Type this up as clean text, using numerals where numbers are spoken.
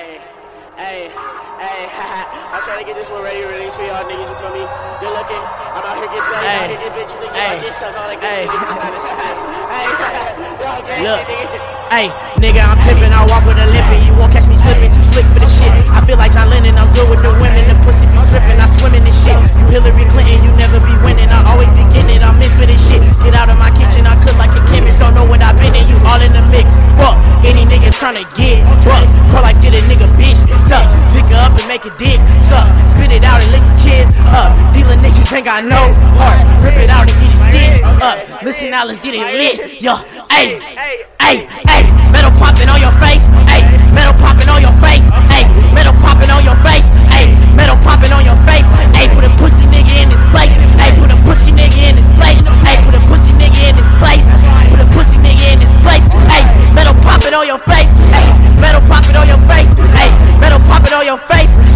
Hey, I'm trying to get this one ready to release for y'all niggas, you feel me? Good looking. I'm out here getting played, out here getting bitches, niggas. I get sucked all that good shit. Look, hey, nigga, I'm pimpin', I walk with a limpin'. You won't catch me slippin', too slick for the shit. I feel like John Lennon, I'm good with the women. The pussy be drippin', I swim in this shit. You Hillary Clinton, you never be winning. I always be getting it, I'm in for this shit. Get out of my kitchen, I cook like a chemist. Don't know what I've been in, you all in the mix. Fuck, any nigga tryna get buck. Call like get a nigga bitch stuck. Pick her up and make a dick suck. Spit it out and lick the kids up. Dealing niggas ain't got no heart. Rip it out and get it stitched up. Listen now, let's get it lit. Yo, ayy, ayy, ayy. Metal popping on your face. Ayy, metal popping on your face. Ayy, metal popping on your face. Ayy, metal popping on your face. Ayy, put a pussy nigga in his place. Ayy, put a pussy nigga in his place. Ayy, put a pussy nigga in his place. Put a pussy nigga in his place. Ayy, metal popping on your face. Ayy, metal popping on your face. Ayy, metal popping on your face.